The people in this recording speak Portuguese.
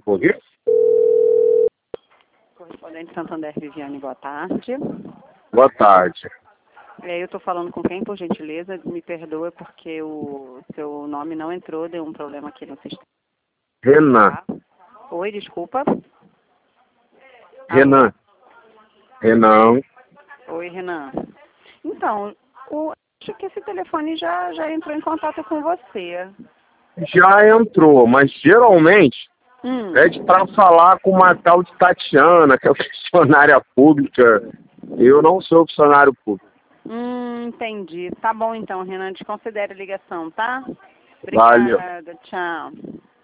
Por quê? Correspondente Santander Viviane, boa tarde. Boa tarde. Eu estou falando com quem, por gentileza? Me perdoa porque o seu nome não entrou, deu um problema aqui no sistema. Renan. Tá? Oi, desculpa. Renan. Renan. Oi, Renan. Então, acho que esse telefone já entrou em contato com você. Já entrou, mas geralmente pede para falar com uma tal de Tatiana, que é funcionária pública. Eu não sou funcionário público. Entendi. Tá bom então, Renan, desconsidere a ligação, tá? Valeu. Obrigada, tchau.